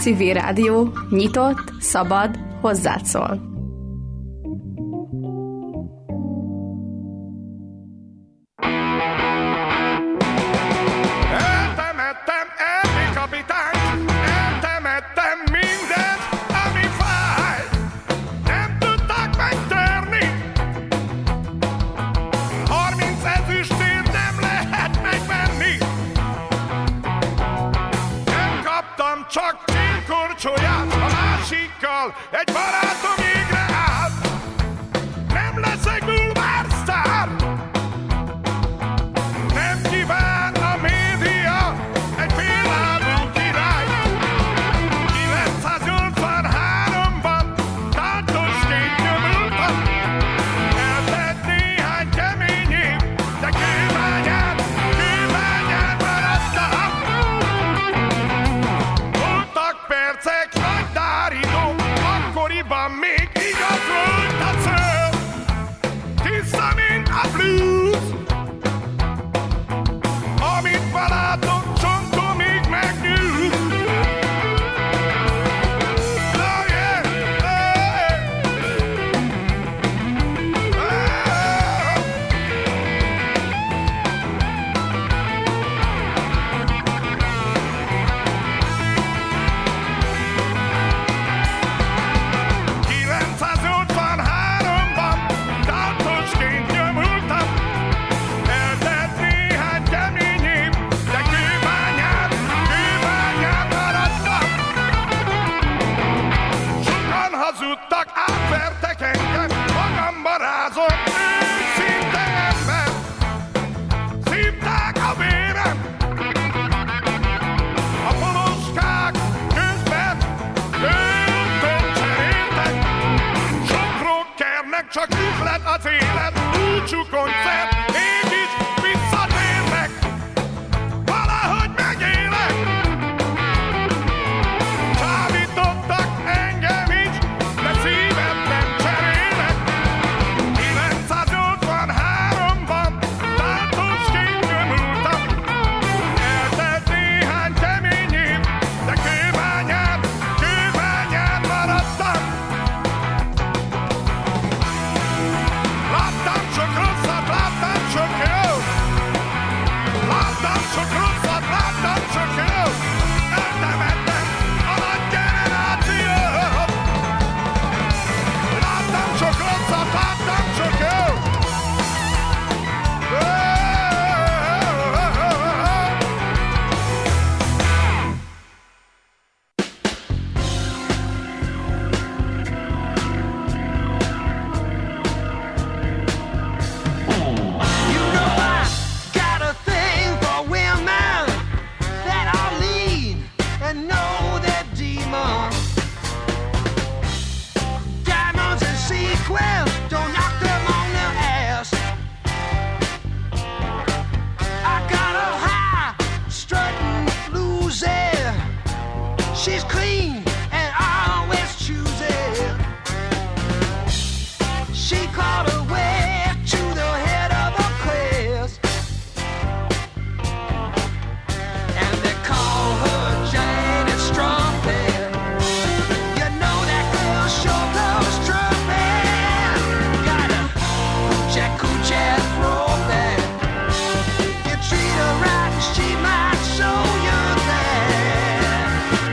Civil Rádió nyitott, szabad, hozzád szól. Csak célkorcsolyát a másikkal, egy barátom égre állt. Nem leszek bulvársztár, nem kíván a média egy féllábú király. 983-ban tátosként nyomultam, eltett néhány kemény év, de kőbányán maradtam. Percek, nagy dáridó, akkoriban még igaz volt a szöv. Tiszta, mint a blues, amit balátom, csontomig megnyújt. Oh yeah, oh yeah. Átvertek engem, magamba rázom, őszinte ember. Szívták a vérem, a poloskák közben öltön cseréltek. Sok rockernek csak üzlet az élet, búcsú koncert, mégis visszatérnek. Valahogy megélek. Csábítottak engem is, de szívem nem cserélek. 983-ban tátosként nyomultam, eltelt néhány kemény év, de kőbányán maradtam. Láttam sok rosszat, láttam sok jót. Láttam sok rosszat, láttam sok jót. Eltemettem a nagy generációt. Láttam sok rosszat, láttam sok jót. You know I got a thing for women that are lean and know their demons. Diamonds and sequins, don't knock them on their ass. I got a high strutting Lucy. She's clean and I always choose it. She caught her way to the head of the class, and they call her Janet Strumpet. You know that girl sure loves trumpet. Got a coochie throwback. You treat her right, she might show you that.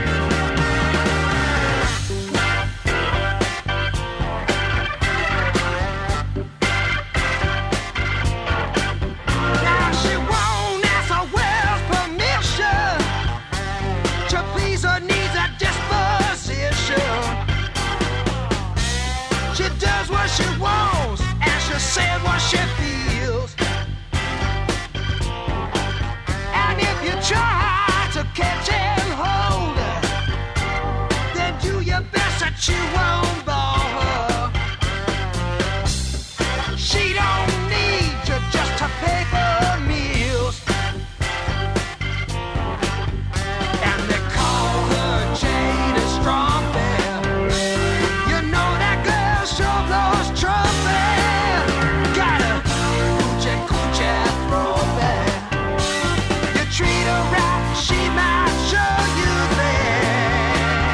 Now she won't ask her Will's permission to please her needs at disposition. She does what she wants and she says what she feels. And if you try to catch and hold her, then do your best that you won't bore her. She don't need you just to pay for meals. And they call her Jada Strumpet. You know that girl sure blows trumpet. Got a coochie throwback. You treat her right, she might show you that.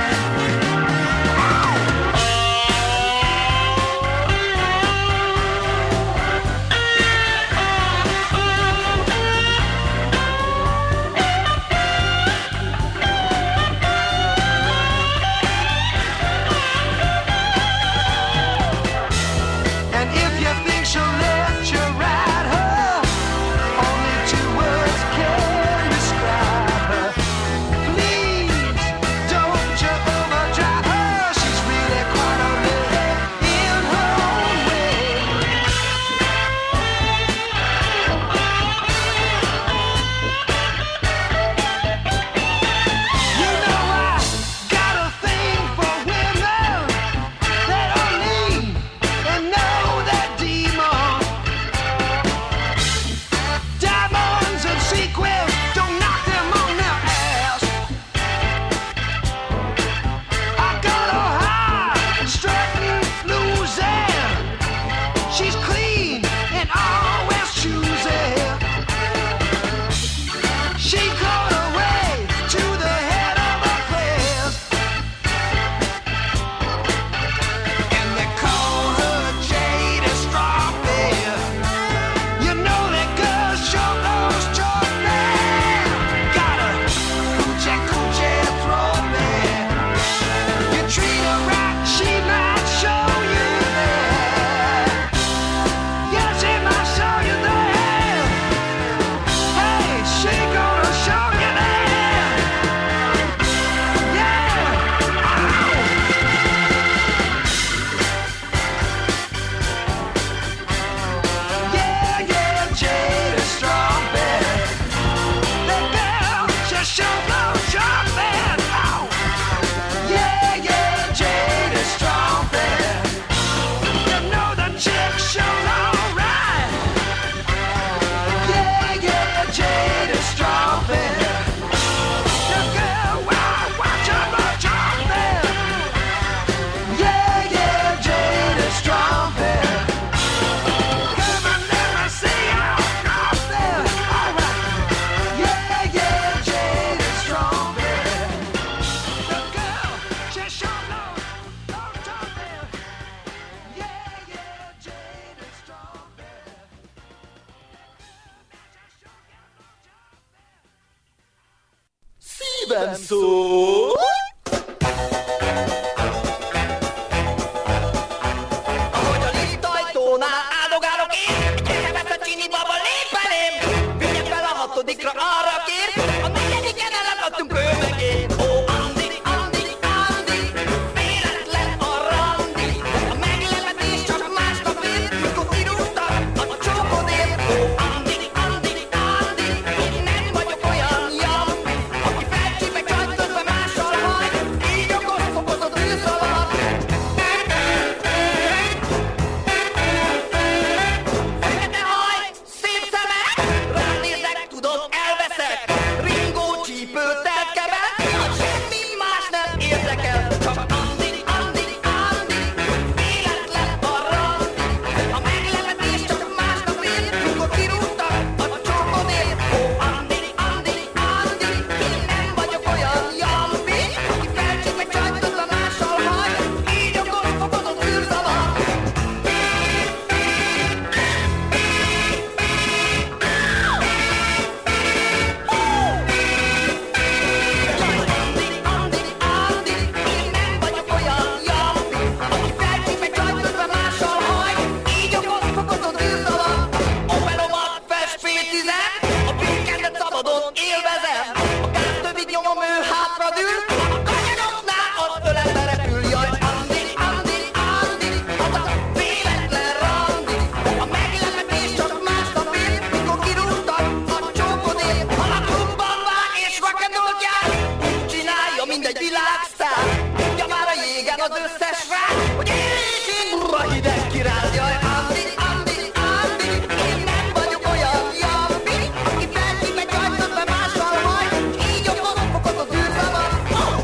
közben szól. Ahogy a liftajtónál áldogálok én, gyerek a csini baba lép belém. Vigyek fel a 6-dikra, arra kér, a 4-diken elakadtunk ő meg én. Ó, Andi, Andi, Andi, véletlen a randi. A meglepetés csak másnap ér, mikor kirúgtak a csókodért. Ó, Andi, Andi, Andi, én nem vagyok olyan jambi, aki felcsípek csajt közben mással hajt, így okos fokozott űrszavat. Fekete haj, szép szemek, rád nézek, tudod, elveszek. Ringó csípőtelt kebel, semmi más nem érdekel. Csak Andi, Andi, Andi, véletlen a randi. A meglepetés csak másnap ér, mikor kirúgtak a csókodért. Ó, Andi, Andi, Andi, én nem vagyok olyan jambi, aki felcsípek csajt közben mással hajt, így okos fokozott űrzavar. Andi, Andi, Andi, én nem vagyok olyan jambi, aki felcsípek csajt közben mással hajt, így okos fokozott űrzavar. Operomat fest fétizem, a pinkendet szabadon élvezem, a gáztöbbig nyomom, ő hátradül, a kanyaroknál az ölembe repül. Jaj, Andi, Andi, Andi, az a véletlen randi. A meglepetés csak másnap ér, mikor kirúgtak a csókodért. Ha a klubban vág és rock'n'rollt jár, úgy csinálja, mint egy világsztár. Tudja már a jégen az összes rák, hogy én burra hideg király. Jaj, Andi, Andi, Andi, én nem vagyok olyan jambi, aki felcsípek csajt közben mással hajt, így okos fokozott űrzavar.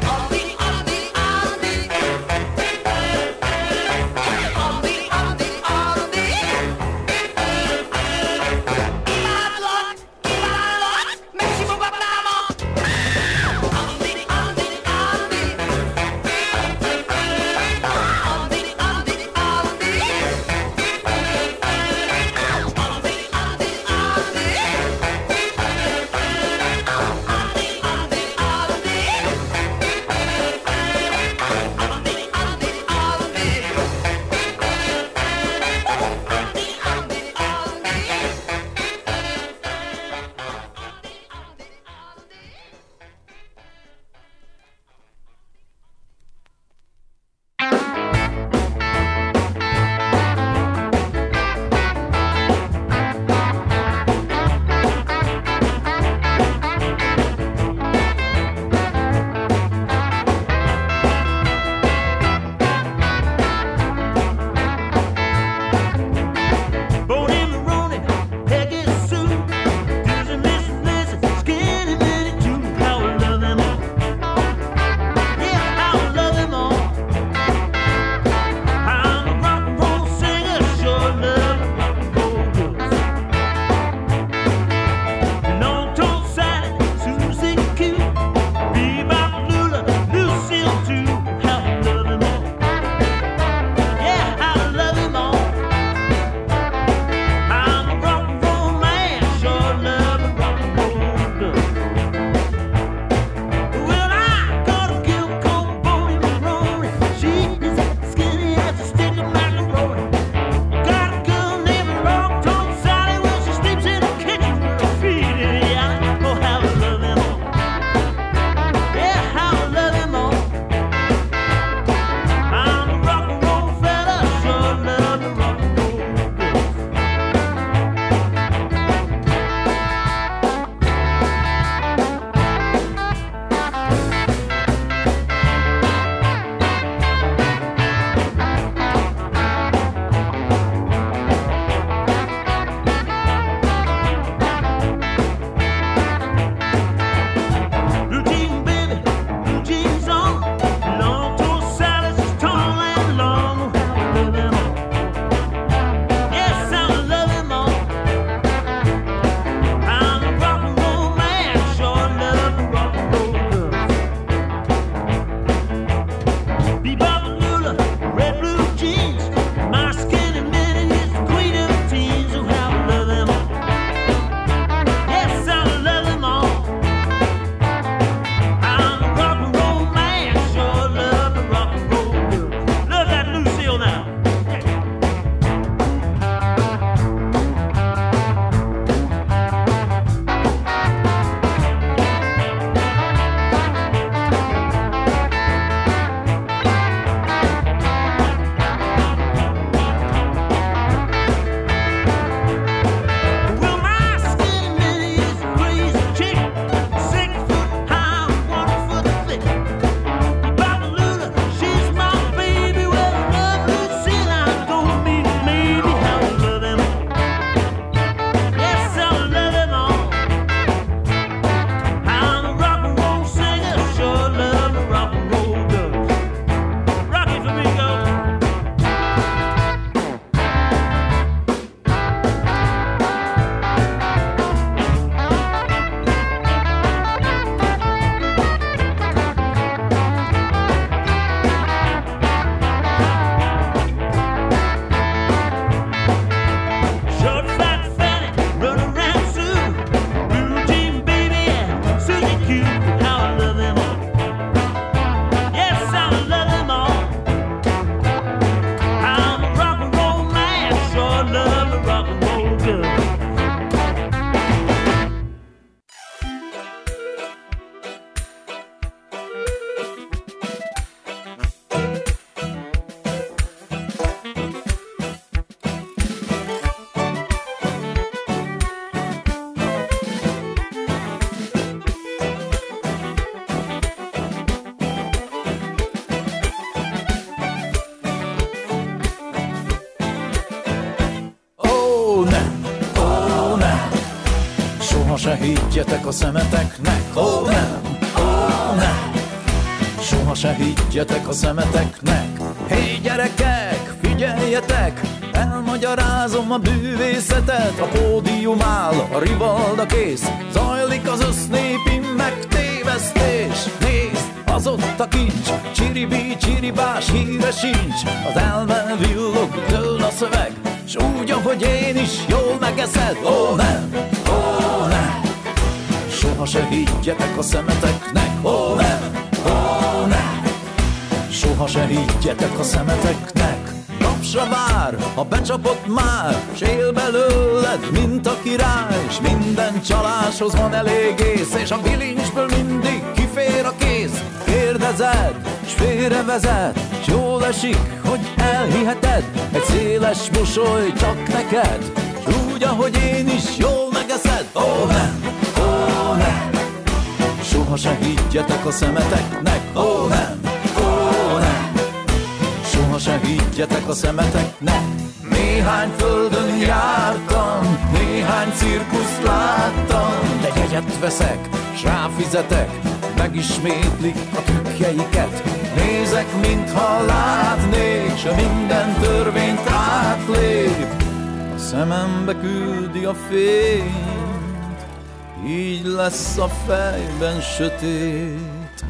se higgyetek a szemeteknek, ó nem, ó nem. Soha se higgyetek a szemeteknek. Hé gyerekek, figyeljetek, elmagyarázom a bűvészetet. A pódium áll, a rivalda kész, zajlik az össznépi megtévesztés. Nézd, az ott a kincs, csiribi, csiribás híre sincs. Az elme villog, dől a szöveg, s úgy, ahogy én is jól megeszed. Ó nem, ó nem. Soha se higgyetek a szemeteknek, ó nem, ó nem. Soha se higgyetek a szemeteknek. Napsra vár, ha becsapott már, s él belőled, mint a király. S minden csaláshoz van elég ész, és a bilincsből mindig kifér a kéz. Kérdezed, s félrevezet, s jól esik, hogy elhiheted. Egy széles mosoly csak neked, s úgy, ahogy én is jól megeszed. Ó nem, ó nem. Soha se higgyetek a szemeteknek, ó nem, ó nem. Soha se higgyetek a szemeteknek. Néhány földön jártam, néhány cirkuszt láttam, de jegyet veszek, s ráfizetek, megismétlik a trükkjeiket. Nézek, mintha látnék, s minden törvényt átlép. A szemembe küldi a fényt, így lesz a fejben sötét.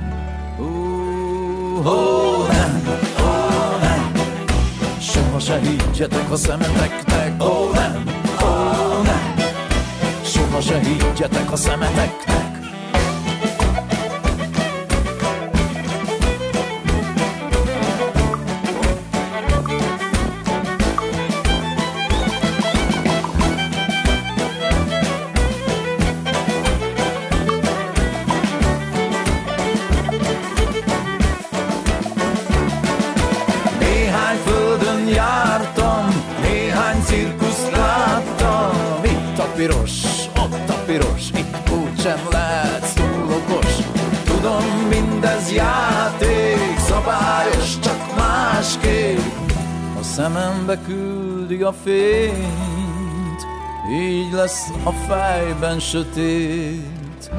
Nem, nem. Soha se higgyetek a szemeteknek, ó nem, ó nem. Soha se higgyetek a szemeteknek. Piros, ott a piros, itt úgysem lehetsz túl okos. Tudom, mindez játék, szabályos, csak másképp. A szemembe küldi a fényt, így lesz a fejben sötét.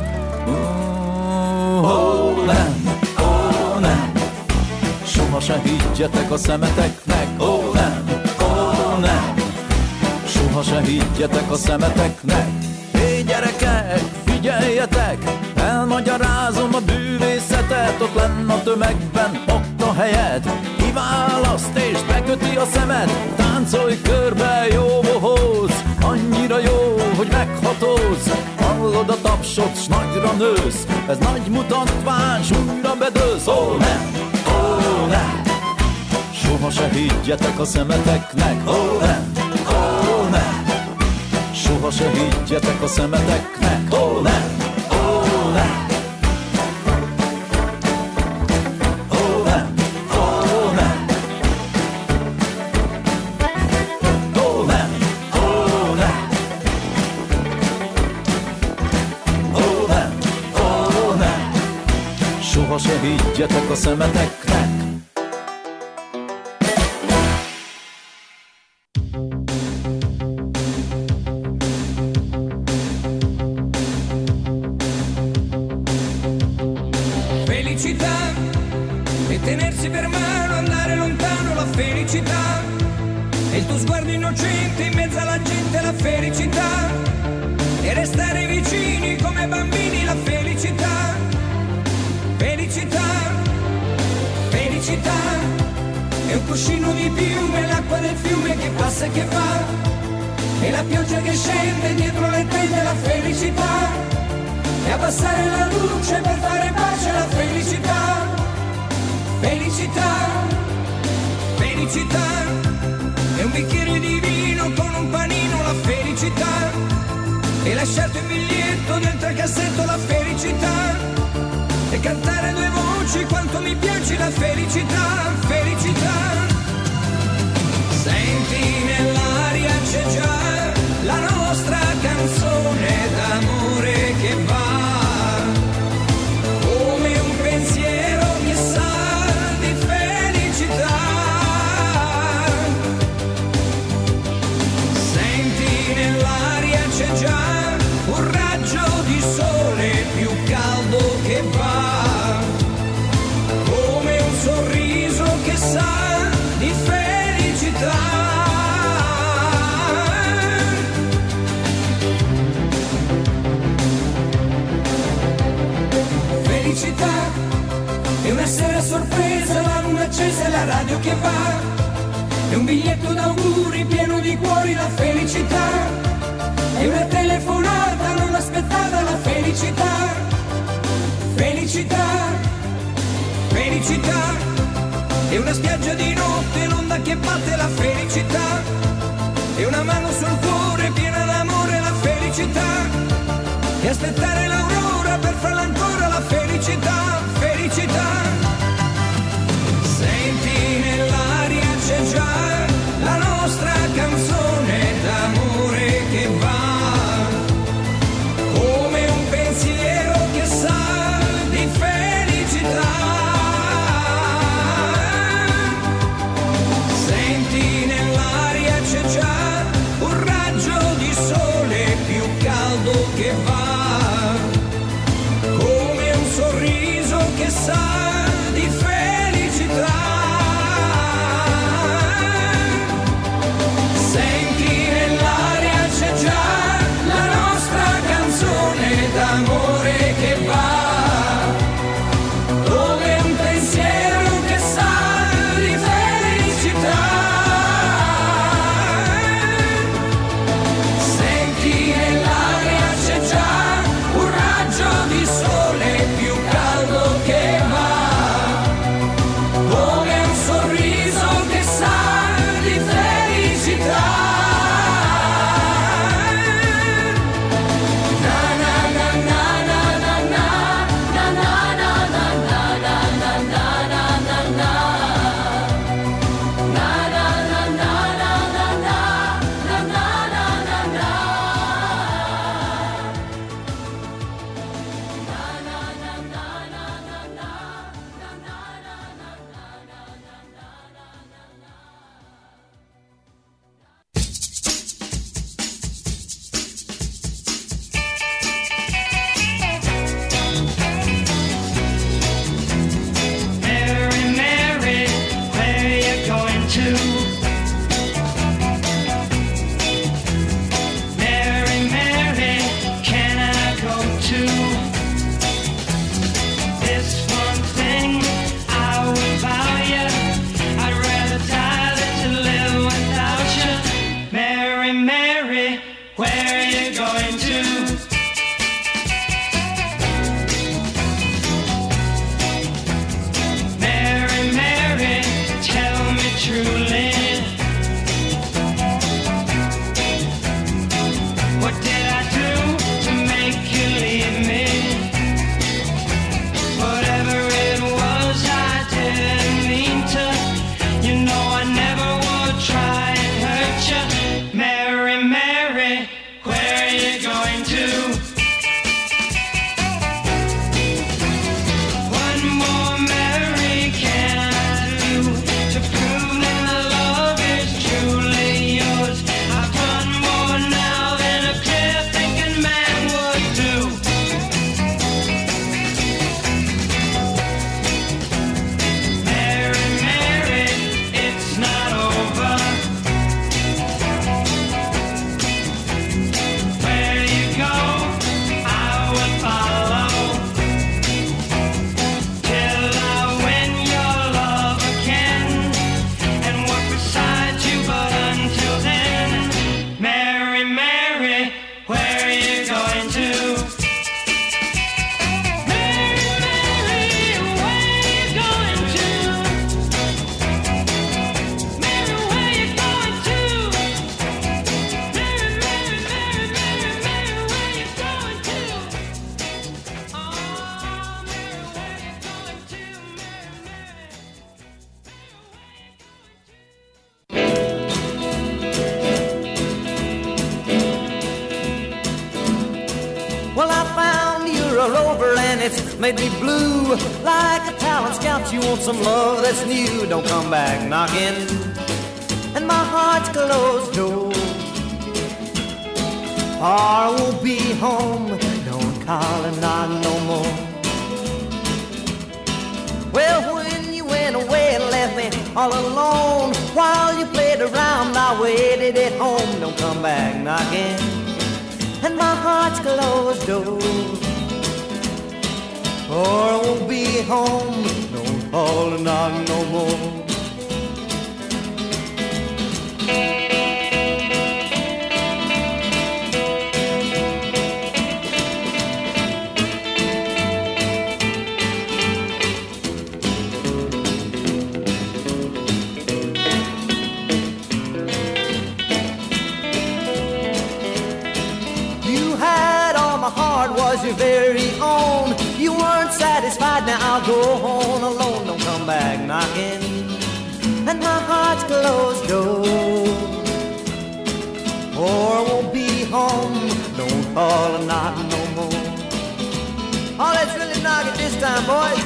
Nem, nem. Soha se higgyetek a szemeteknek, ó nem, ó nem. Soha se higgyetek a szemeteknek. Hé gyerekek, figyeljetek, elmagyarázom a bűvészetet. Ott lenn a tömegben, ott a helyed, kiválaszt és beköti a szemed. Táncolj körbe, jó bohóc, annyira jó, hogy meghatódsz. Hallod a tapsot, s nagyra nősz, ez nagy mutatvány, s újra bedőlsz. Ó nem, ó nem. Soha se higgyetek a szemeteknek, ó nem, ó nem. Soha se higgyetek a szemeteknek, ó nem, ó nem. Ó nem, ó nem. Ó nem, ó nem. Ó nem, ó nem. Soha se higgyetek a szemeteknek. E il tuo sguardo innocente in mezzo alla gente, la felicità. E restare vicini come bambini, la felicità. Felicità, felicità. È un cuscino di piume, l'acqua del fiume che passa e che va. E la pioggia che scende dietro le tende, la felicità. E abbassare la luce per fare pace, la felicità. Felicità, felicità. E un bicchiere di vino con un panino, la felicità. E lasciarti un biglietto dentro il cassetto, la felicità. E cantare due voci quanto mi piace, la felicità, felicità. Senti nell'aria c'è già la nostra canzone d'amore che va. Come un pensiero che sa di felicità. Nell'aria c'è già un raggio una sera sorpresa, la luna accesa e la radio che va, e un biglietto d'auguri pieno di cuori, la felicità, e una telefonata non aspettata, la felicità, felicità, felicità, e una spiaggia di notte, l'onda che batte, la felicità, e una mano sul cuore piena d'amore, la felicità, e aspettare l'aurora per farla ancora, la felicità, felicità. Senti nell'aria c'è già la nostra canzone d'amore che va, come un pensiero che sa di felicità. Senti nell'aria c'è già un raggio di sole più caldo che va, come un sorriso che sa di felicità. Senti nell'aria c'è già la nostra canzone d'amore che va, come un pensiero che sa di felicità. Senti nell'aria c'è già un raggio di sole più caldo che va, come un sorriso che sa di felicità. Na na na na na na na na na na na na na na na na na. Na na na na na na na na na na na na. Mary, Mary, where you going to? Mary, Mary, can I go too? This one thing I will vow you, I'd rather die than to live without you. Mary, Mary, where you going to? Mary, Mary, tell me truly, what did I do to make you leave me? Whatever it was, I didn't mean to. You know I never would try and hurt you. Mary, Mary, where you going to? One more Mary can I do to prove that my love is truly yours? I've done more now than a clear-thinking man would do. Mary, Mary, it's not over. Where you go, I will follow, till I win your love again and walk beside you. But until then, Mary, Mary, where you going to? Mary, Mary, where you going to? Mary, where you going to? Mary, Mary, Mary, Mary, Mary, where you going to? Oh, Mary, where you going to? Mary, Well, I found you're a rover and it's made me blue. Like a talent scout, you want some love that's new. Don't come back knocking, and my heart's closed door. I won't be home, don't call and knock no more. Well, when you went away and left me all alone, while you played around, I waited at home. Don't come back knocking, and my heart's closed door. Or I won't be home, no call and knock no more. Was your very own. You weren't satisfied, now I'll go home alone. Don't come back knocking, and my heart's closed door. Or I won't be home. Don't call and knock no more. Oh, let's really knock it this time, boys.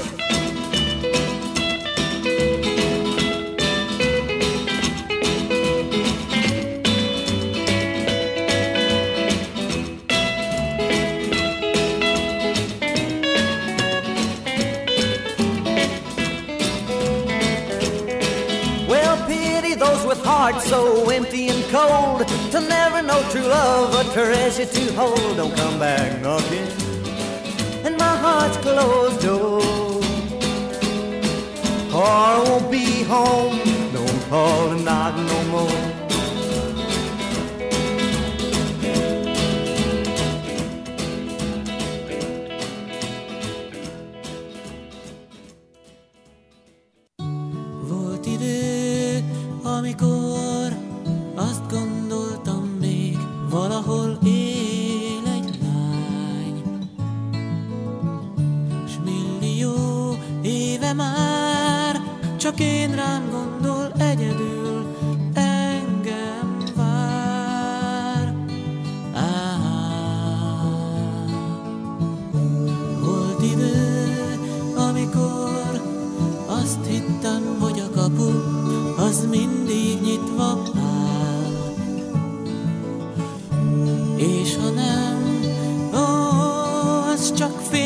With hearts so empty and cold, to never know true love, a treasure to hold. Don't come back knocking, and my heart's closed door. Or I won't be home. Don't call and knock no more. Amikor azt gondoltam még, valahol él egy lány, s millió éve már csak én rám gondol, egyedül engem vár. Volt idő, amikor azt hittem, hogy a kapu az mindig nyitva áll, és ha nem, ó, az csak fél